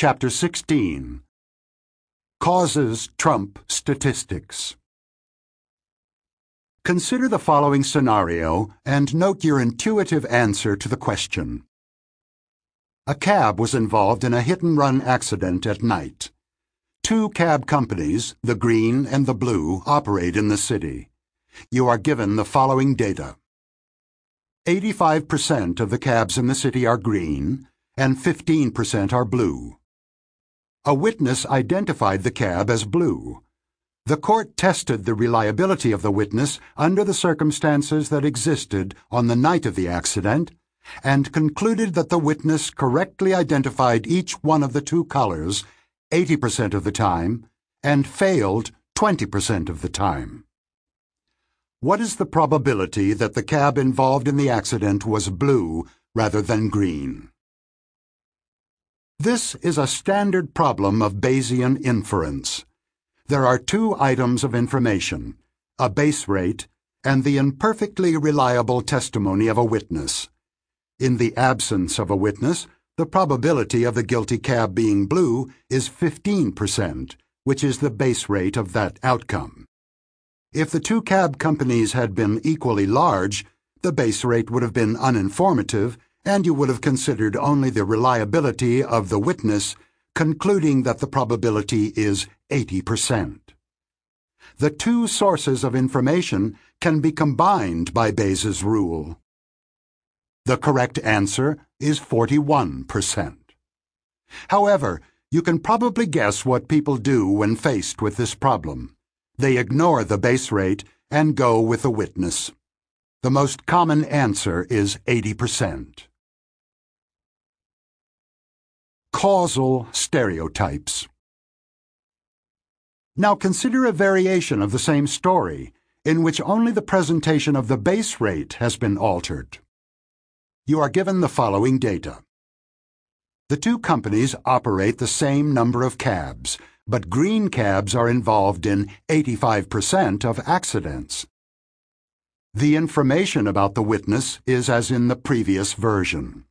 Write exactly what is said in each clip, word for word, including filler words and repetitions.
Chapter sixteen. Causes Trump Statistics. Consider the following scenario and note your intuitive answer to the question. A cab was involved in a hit-and-run accident at night. Two cab companies, the green and the blue, operate in the city. You are given the following data. eighty-five percent of the cabs in the city are green and fifteen percent are blue. A witness identified the cab as blue. The court tested the reliability of the witness under the circumstances that existed on the night of the accident and concluded that the witness correctly identified each one of the two colors eighty percent of the time and failed twenty percent of the time. What is the probability that the cab involved in the accident was blue rather than green? This is a standard problem of Bayesian inference. There are two items of information, a base rate and the imperfectly reliable testimony of a witness. In the absence of a witness, the probability of the guilty cab being blue is fifteen percent, which is the base rate of that outcome. If the two cab companies had been equally large, the base rate would have been uninformative, and you would have considered only the reliability of the witness, concluding that the probability is eighty percent. The two sources of information can be combined by Bayes' rule. The correct answer is forty-one percent. However, you can probably guess what people do when faced with this problem. They ignore the base rate and go with the witness. The most common answer is eighty percent. Causal stereotypes. Now consider a variation of the same story, in which only the presentation of the base rate has been altered. You are given the following data. The two companies operate the same number of cabs, but green cabs are involved in eighty-five percent of accidents. The information about the witness is as in the previous version.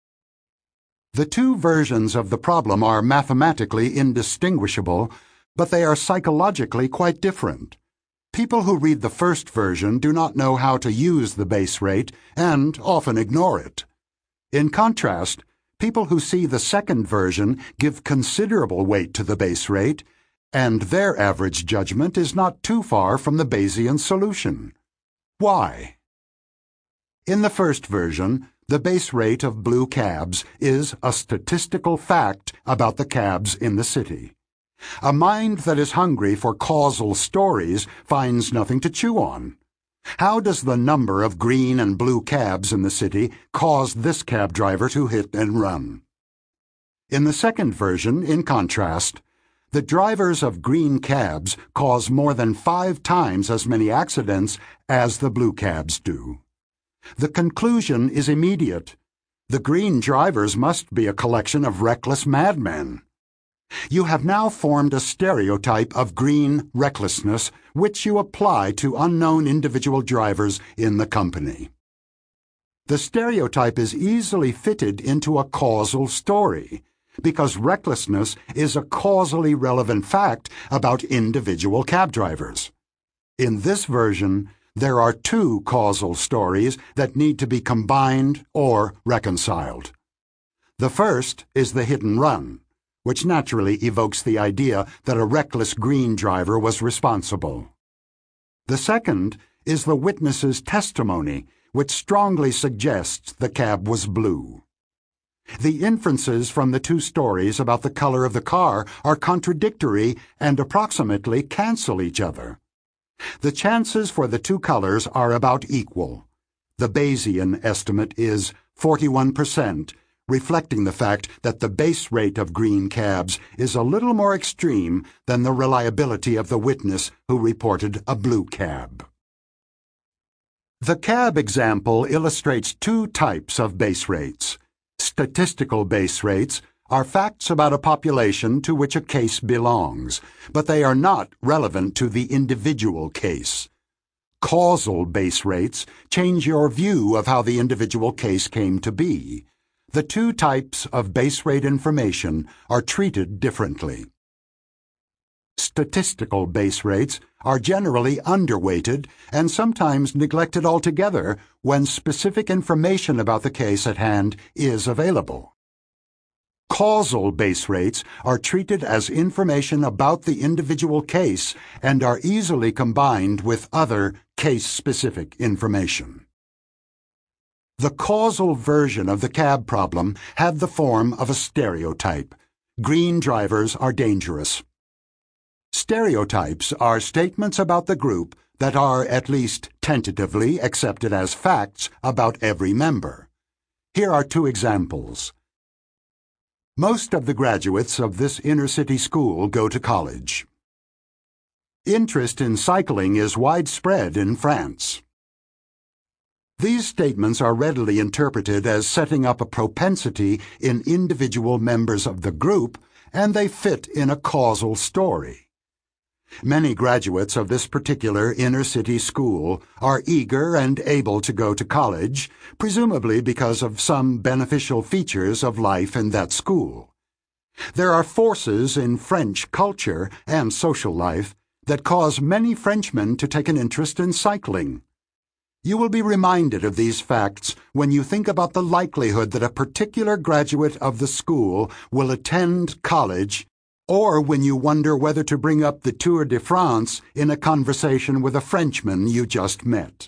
The two versions of the problem are mathematically indistinguishable, but they are psychologically quite different. People who read the first version do not know how to use the base rate and often ignore it. In contrast, people who see the second version give considerable weight to the base rate, and their average judgment is not too far from the Bayesian solution. Why? In the first version, the base rate of blue cabs is a statistical fact about the cabs in the city. A mind that is hungry for causal stories finds nothing to chew on. How does the number of green and blue cabs in the city cause this cab driver to hit and run? In the second version, in contrast, the drivers of green cabs cause more than five times as many accidents as the blue cabs do. The conclusion is immediate. The green drivers must be a collection of reckless madmen. You have now formed a stereotype of green recklessness, which you apply to unknown individual drivers in the company. The stereotype is easily fitted into a causal story, because recklessness is a causally relevant fact about individual cab drivers. In this version, there are two causal stories that need to be combined or reconciled. The first is the hit and run, which naturally evokes the idea that a reckless green driver was responsible. The second is the witness's testimony, which strongly suggests the cab was blue. The inferences from the two stories about the color of the car are contradictory and approximately cancel each other. The chances for the two colors are about equal. The Bayesian estimate is forty-one percent, reflecting the fact that the base rate of green cabs is a little more extreme than the reliability of the witness who reported a blue cab. The cab example illustrates two types of base rates. Statistical base rates are facts about a population to which a case belongs, but they are not relevant to the individual case. Causal base rates change your view of how the individual case came to be. The two types of base rate information are treated differently. Statistical base rates are generally underweighted and sometimes neglected altogether when specific information about the case at hand is available. Causal base rates are treated as information about the individual case and are easily combined with other case-specific information. The causal version of the cab problem had the form of a stereotype. Green drivers are dangerous. Stereotypes are statements about the group that are at least tentatively accepted as facts about every member. Here are two examples. Most of the graduates of this inner-city school go to college. Interest in cycling is widespread in France. These statements are readily interpreted as setting up a propensity in individual members of the group, and they fit in a causal story. Many graduates of this particular inner-city school are eager and able to go to college, presumably because of some beneficial features of life in that school. There are forces in French culture and social life that cause many Frenchmen to take an interest in cycling. You will be reminded of these facts when you think about the likelihood that a particular graduate of the school will attend college, or when you wonder whether to bring up the Tour de France in a conversation with a Frenchman you just met.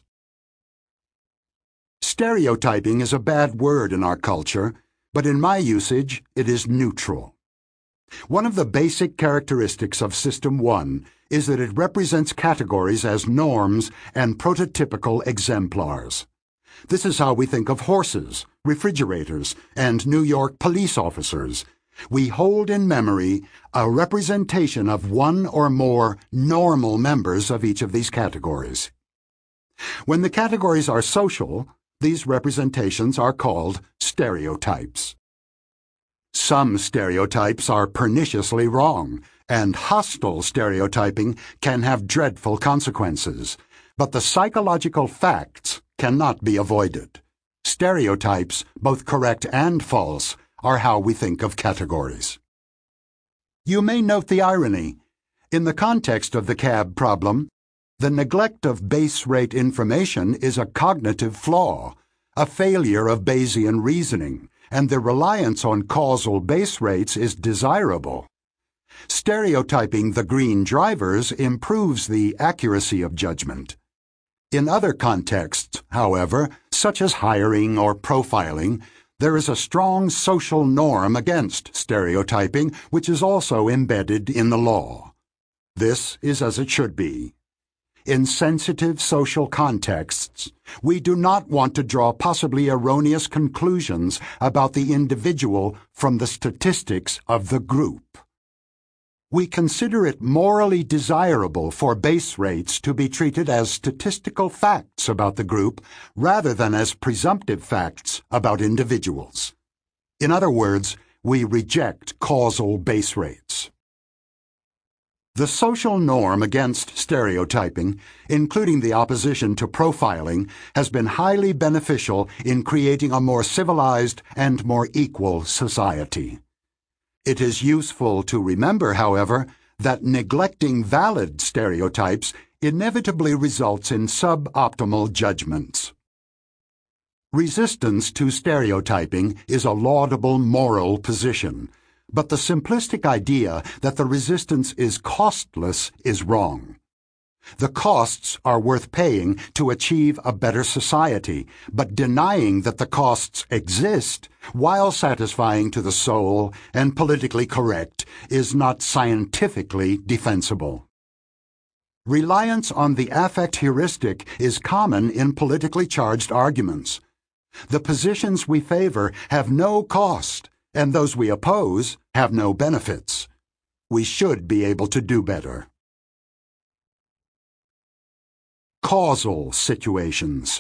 Stereotyping is a bad word in our culture, but in my usage it is neutral. One of the basic characteristics of System one is that it represents categories as norms and prototypical exemplars. This is how we think of horses, refrigerators, and New York police officers. We hold in memory a representation of one or more normal members of each of these categories. When the categories are social, these representations are called stereotypes. Some stereotypes are perniciously wrong, and hostile stereotyping can have dreadful consequences, but the psychological facts cannot be avoided. Stereotypes, both correct and false, are how we think of categories. You may note the irony. In the context of the cab problem, the neglect of base rate information is a cognitive flaw, a failure of Bayesian reasoning, and the reliance on causal base rates is desirable. Stereotyping the green drivers improves the accuracy of judgment. In other contexts, however, such as hiring or profiling, there is a strong social norm against stereotyping, which is also embedded in the law. This is as it should be. In sensitive social contexts, we do not want to draw possibly erroneous conclusions about the individual from the statistics of the group. We consider it morally desirable for base rates to be treated as statistical facts about the group rather than as presumptive facts about individuals. In other words, we reject causal base rates. The social norm against stereotyping, including the opposition to profiling, has been highly beneficial in creating a more civilized and more equal society. It is useful to remember, however, that neglecting valid stereotypes inevitably results in suboptimal judgments. Resistance to stereotyping is a laudable moral position, but the simplistic idea that the resistance is costless is wrong. The costs are worth paying to achieve a better society, but denying that the costs exist while satisfying to the soul and politically correct is not scientifically defensible. Reliance on the affect heuristic is common in politically charged arguments. The positions we favor have no cost, and those we oppose have no benefits. We should be able to do better. Causal situations.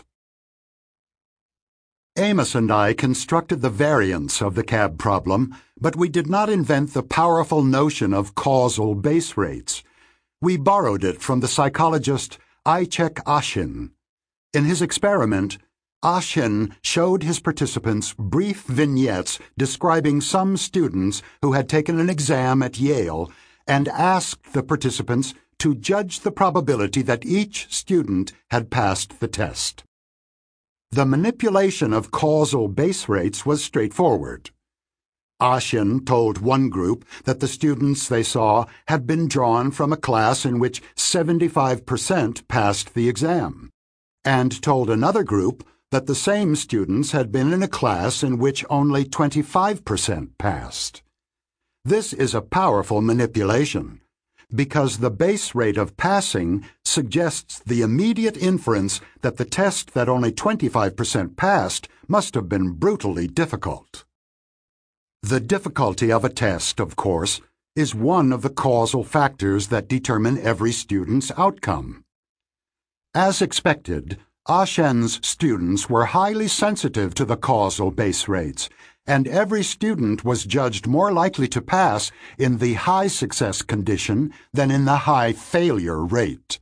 Amos and I constructed the variants of the cab problem, but we did not invent the powerful notion of causal base rates. We borrowed it from the psychologist Icek Ashin. In his experiment, Ashin showed his participants brief vignettes describing some students who had taken an exam at Yale and asked the participants to judge the probability that each student had passed the test. The manipulation of causal base rates was straightforward. Ashin told one group that the students they saw had been drawn from a class in which seventy-five percent passed the exam, and told another group that the same students had been in a class in which only twenty-five percent passed. This is a powerful manipulation, because the base rate of passing suggests the immediate inference that the test that only twenty-five percent passed must have been brutally difficult. The difficulty of a test, of course, is one of the causal factors that determine every student's outcome. As expected, Ashin's students were highly sensitive to the causal base rates, and every student was judged more likely to pass in the high success condition than in the high failure rate.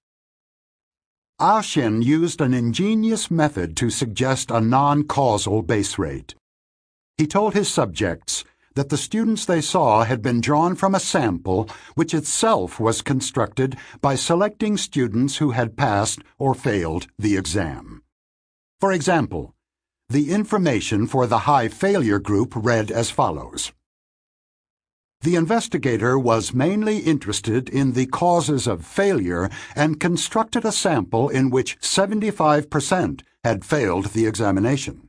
Ashin used an ingenious method to suggest a non-causal base rate. He told his subjects that the students they saw had been drawn from a sample which itself was constructed by selecting students who had passed or failed the exam. For example, the information for the high failure group read as follows. The investigator was mainly interested in the causes of failure and constructed a sample in which seventy-five percent had failed the examination.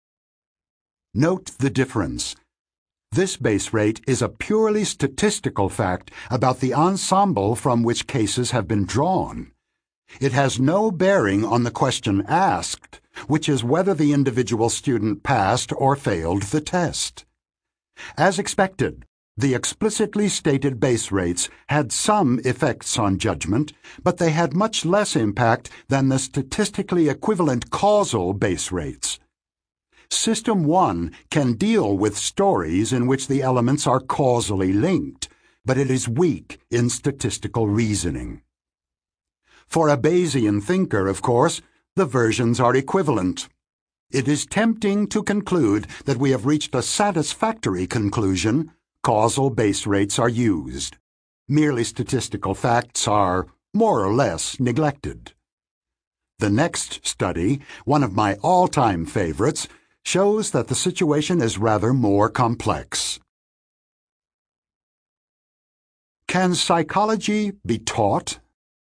Note the difference. This base rate is a purely statistical fact about the ensemble from which cases have been drawn. It has no bearing on the question asked, which is whether the individual student passed or failed the test. As expected, the explicitly stated base rates had some effects on judgment, but they had much less impact than the statistically equivalent causal base rates. System one can deal with stories in which the elements are causally linked, but it is weak in statistical reasoning. For a Bayesian thinker, of course, the versions are equivalent. It is tempting to conclude that we have reached a satisfactory conclusion. Causal base rates are used. Merely statistical facts are more or less neglected. The next study, one of my all-time favorites, shows that the situation is rather more complex. Can psychology be taught?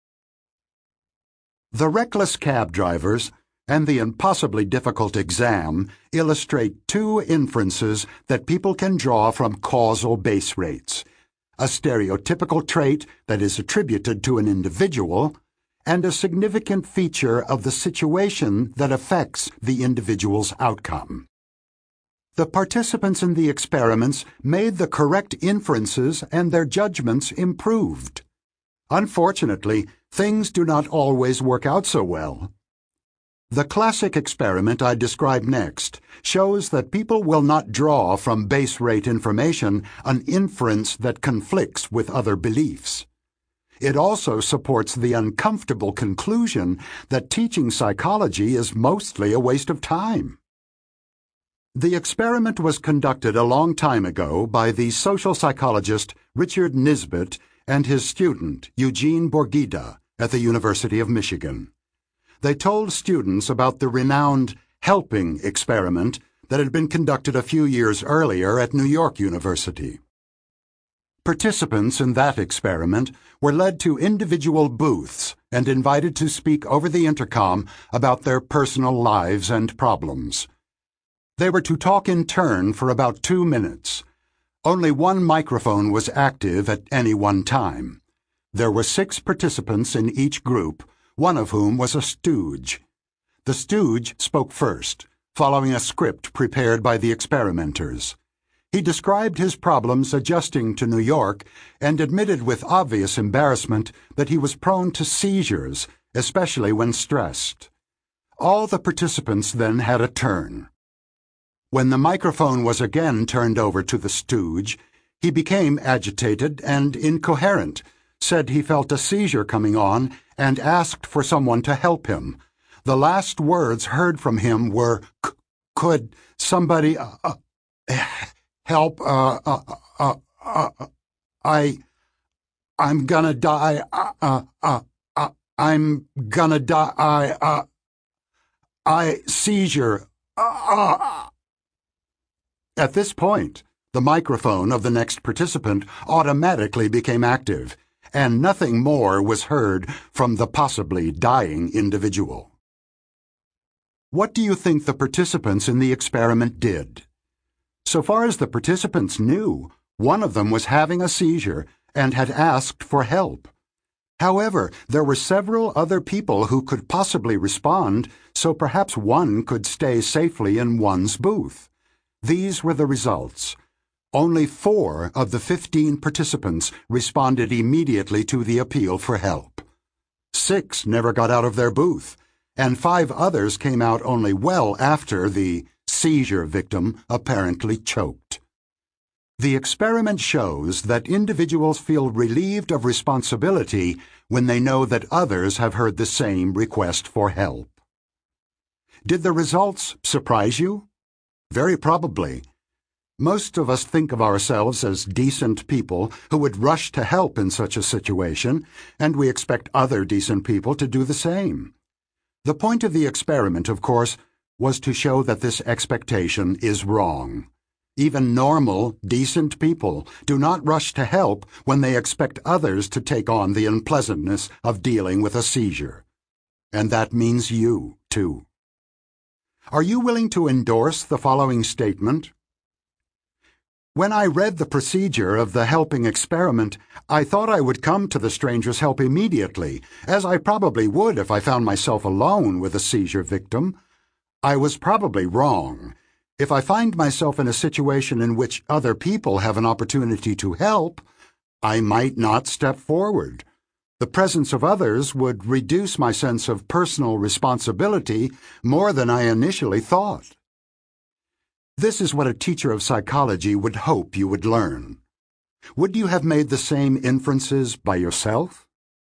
The reckless cab drivers and the impossibly difficult exam illustrate two inferences that people can draw from causal base rates, a stereotypical trait that is attributed to an individual, and a significant feature of the situation that affects the individual's outcome. The participants in the experiments made the correct inferences and their judgments improved. Unfortunately, things do not always work out so well. The classic experiment I describe next shows that people will not draw from base rate information an inference that conflicts with other beliefs. It also supports the uncomfortable conclusion that teaching psychology is mostly a waste of time. The experiment was conducted a long time ago by the social psychologist Richard Nisbett and his student Eugene Borghida at the University of Michigan. They told students about the renowned helping experiment that had been conducted a few years earlier at New York University. Participants in that experiment were led to individual booths and invited to speak over the intercom about their personal lives and problems. They were to talk in turn for about two minutes. Only one microphone was active at any one time. There were six participants in each group, one of whom was a stooge. The stooge spoke first, following a script prepared by the experimenters. He described his problems adjusting to New York and admitted with obvious embarrassment that he was prone to seizures, especially when stressed. All the participants then had a turn. When the microphone was again turned over to the stooge, he became agitated and incoherent, said he felt a seizure coming on, and asked for someone to help him. The last words heard from him were, "Could somebody uh, uh, help? Uh, uh, uh, uh, I, I'm gonna die. Uh, uh, uh, uh, I'm gonna die. I, uh, I seizure." Uh, uh. At this point, the microphone of the next participant automatically became active, and nothing more was heard from the possibly dying individual. What do you think the participants in the experiment did? So far as the participants knew, one of them was having a seizure and had asked for help. However, there were several other people who could possibly respond, so perhaps one could stay safely in one's booth. These were the results. Only four of the fifteen participants responded immediately to the appeal for help. Six never got out of their booth, and five others came out only well after the seizure victim apparently choked. The experiment shows that individuals feel relieved of responsibility when they know that others have heard the same request for help. Did the results surprise you? Very probably. Most of us think of ourselves as decent people who would rush to help in such a situation, and we expect other decent people to do the same. The point of the experiment, of course, was to show that this expectation is wrong. Even normal, decent people do not rush to help when they expect others to take on the unpleasantness of dealing with a seizure. And that means you, too. Are you willing to endorse the following statement? When I read the procedure of the helping experiment, I thought I would come to the stranger's help immediately, as I probably would if I found myself alone with a seizure victim. I was probably wrong. If I find myself in a situation in which other people have an opportunity to help, I might not step forward. The presence of others would reduce my sense of personal responsibility more than I initially thought. This is what a teacher of psychology would hope you would learn. Would you have made the same inferences by yourself?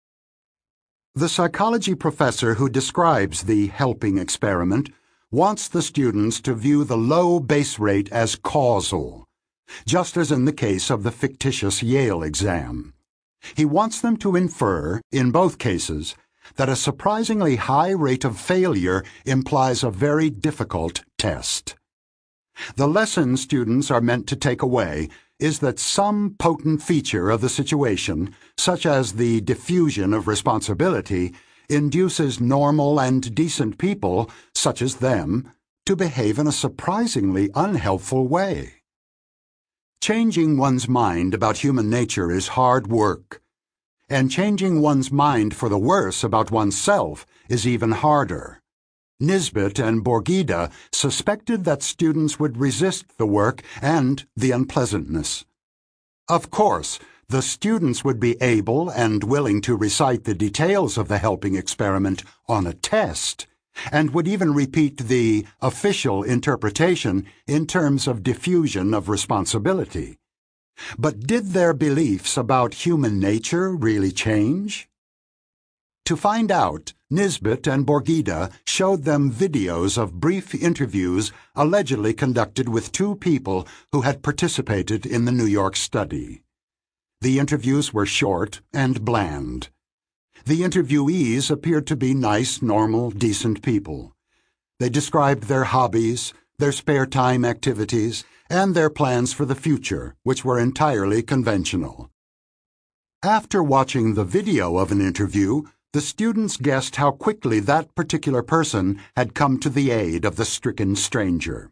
The psychology professor who describes the helping experiment wants the students to view the low base rate as causal, just as in the case of the fictitious Yale exam. He wants them to infer, in both cases, that a surprisingly high rate of failure implies a very difficult test. The lesson students are meant to take away is that some potent feature of the situation, such as the diffusion of responsibility, induces normal and decent people, such as them, to behave in a surprisingly unhelpful way. Changing one's mind about human nature is hard work, and changing one's mind for the worse about oneself is even harder. Nisbet and Borgida suspected that students would resist the work and the unpleasantness. Of course, the students would be able and willing to recite the details of the helping experiment on a test, and would even repeat the official interpretation in terms of diffusion of responsibility. But did their beliefs about human nature really change? To find out, Nisbet and Borgida showed them videos of brief interviews allegedly conducted with two people who had participated in the New York study. The interviews were short and bland. The interviewees appeared to be nice, normal, decent people. They described their hobbies, their spare time activities, and their plans for the future, which were entirely conventional. After watching the video of an interview, the students guessed how quickly that particular person had come to the aid of the stricken stranger.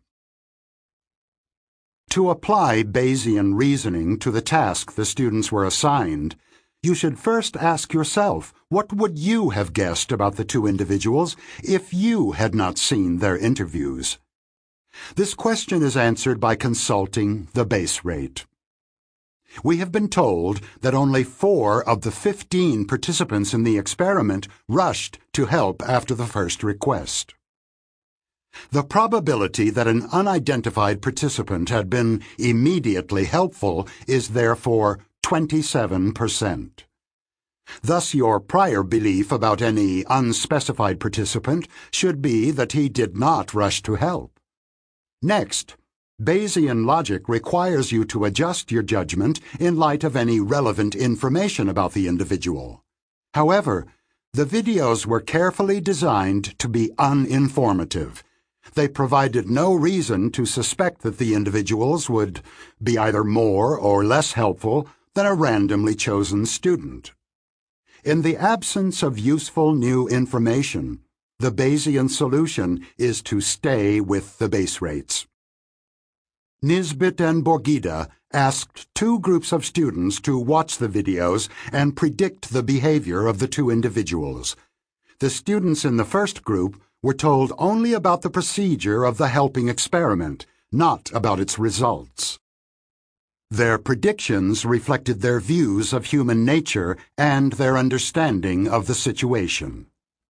To apply Bayesian reasoning to the task the students were assigned, you should first ask yourself, what would you have guessed about the two individuals if you had not seen their interviews? This question is answered by consulting the base rate. We have been told that only four of the fifteen participants in the experiment rushed to help after the first request. The probability that an unidentified participant had been immediately helpful is therefore twenty-seven percent. Thus, your prior belief about any unspecified participant should be that he did not rush to help. Next, Bayesian logic requires you to adjust your judgment in light of any relevant information about the individual. However, the videos were carefully designed to be uninformative. They provided no reason to suspect that the individuals would be either more or less helpful than a randomly chosen student. In the absence of useful new information, the Bayesian solution is to stay with the base rates. Nisbet and Borgida asked two groups of students to watch the videos and predict the behavior of the two individuals. The students in the first group were told only about the procedure of the helping experiment, not about its results. Their predictions reflected their views of human nature and their understanding of the situation.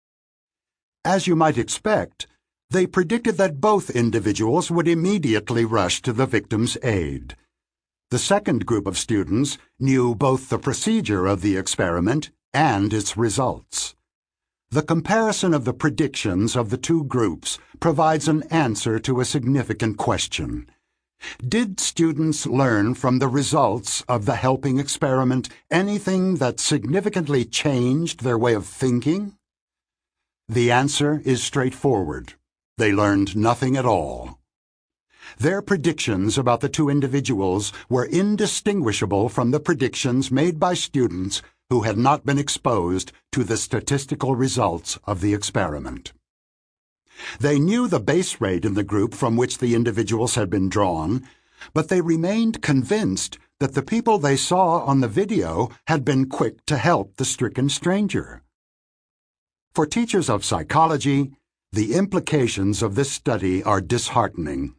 As you might expect, they predicted that both individuals would immediately rush to the victim's aid. The second group of students knew both the procedure of the experiment and its results. The comparison of the predictions of the two groups provides an answer to a significant question. Did students learn from the results of the helping experiment anything that significantly changed their way of thinking? The answer is straightforward. They learned nothing at all. Their predictions about the two individuals were indistinguishable from the predictions made by students who had not been exposed to the statistical results of the experiment. They knew the base rate in the group from which the individuals had been drawn, but they remained convinced that the people they saw on the video had been quick to help the stricken stranger. For teachers of psychology, the implications of this study are disheartening.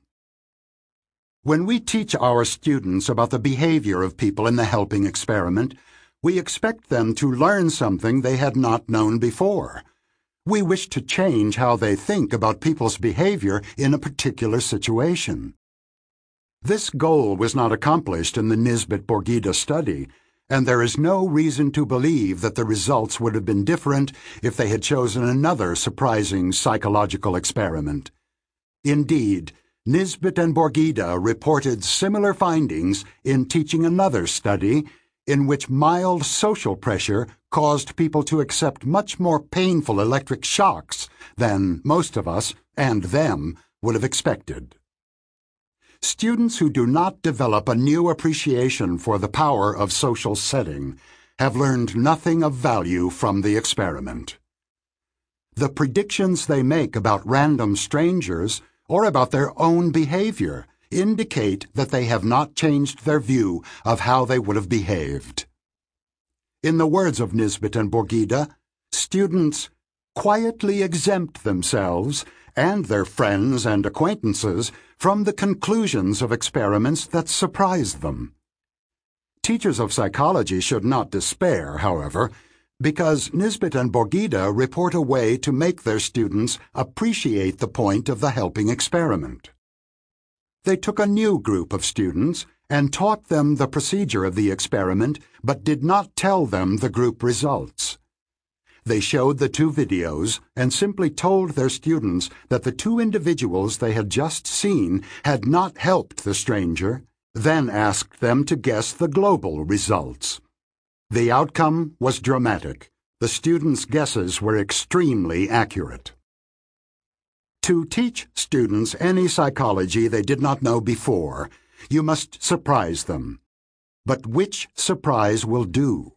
When we teach our students about the behavior of people in the helping experiment, we expect them to learn something they had not known before. We wish to change how they think about people's behavior in a particular situation. This goal was not accomplished in the Nisbet-Borgida study, and there is no reason to believe that the results would have been different if they had chosen another surprising psychological experiment. Indeed, Nisbet and Borgida reported similar findings in teaching another study in which mild social pressure caused people to accept much more painful electric shocks than most of us, and them, would have expected. Students who do not develop a new appreciation for the power of social setting have learned nothing of value from the experiment. The predictions they make about random strangers or about their own behavior indicate that they have not changed their view of how they would have behaved. In the words of Nisbet and Borgida, students quietly exempt themselves and their friends and acquaintances from the conclusions of experiments that surprise them. Teachers of psychology should not despair, however, because Nisbet and Borgida report a way to make their students appreciate the point of the helping experiment. They took a new group of students and taught them the procedure of the experiment, but did not tell them the group results. They showed the two videos and simply told their students that the two individuals they had just seen had not helped the stranger, then asked them to guess the global results. The outcome was dramatic. The students' guesses were extremely accurate. To teach students any psychology they did not know before, you must surprise them. But which surprise will do?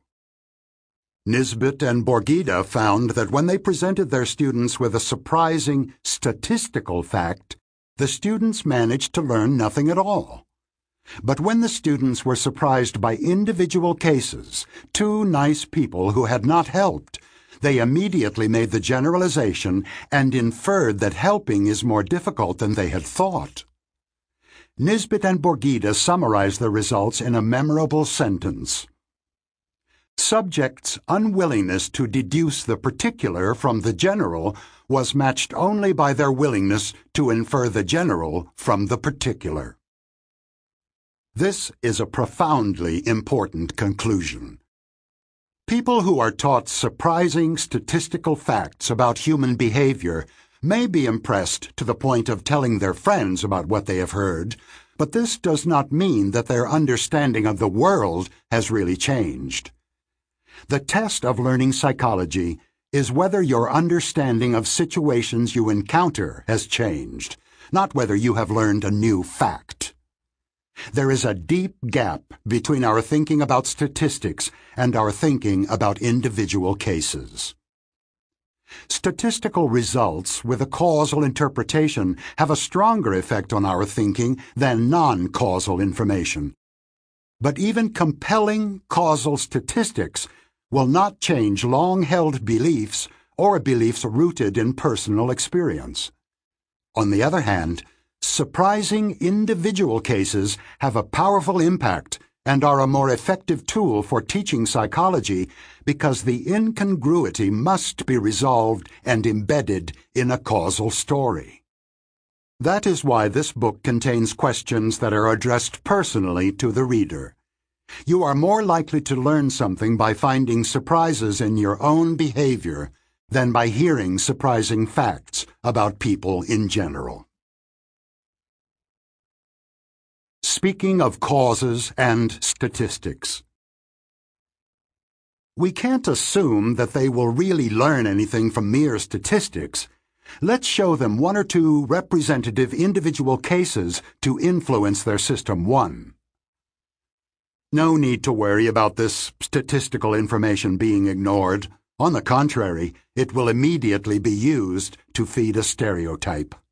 Nisbet and Borgida found that when they presented their students with a surprising statistical fact, the students managed to learn nothing at all. But when the students were surprised by individual cases, two nice people who had not helped, they immediately made the generalization and inferred that helping is more difficult than they had thought. Nisbet and Borgida summarized the results in a memorable sentence. Subjects' unwillingness to deduce the particular from the general was matched only by their willingness to infer the general from the particular. This is a profoundly important conclusion. People who are taught surprising statistical facts about human behavior may be impressed to the point of telling their friends about what they have heard, but this does not mean that their understanding of the world has really changed. The test of learning psychology is whether your understanding of situations you encounter has changed, not whether you have learned a new fact. There is a deep gap between our thinking about statistics and our thinking about individual cases. Statistical results with a causal interpretation have a stronger effect on our thinking than non-causal information. But even compelling causal statistics will not change long-held beliefs or beliefs rooted in personal experience. On the other hand, surprising individual cases have a powerful impact and are a more effective tool for teaching psychology because the incongruity must be resolved and embedded in a causal story. That is why this book contains questions that are addressed personally to the reader. You are more likely to learn something by finding surprises in your own behavior than by hearing surprising facts about people in general. Speaking of causes and statistics. We can't assume that they will really learn anything from mere statistics. Let's show them one or two representative individual cases to influence their system one. No need to worry about this statistical information being ignored. On the contrary, it will immediately be used to feed a stereotype.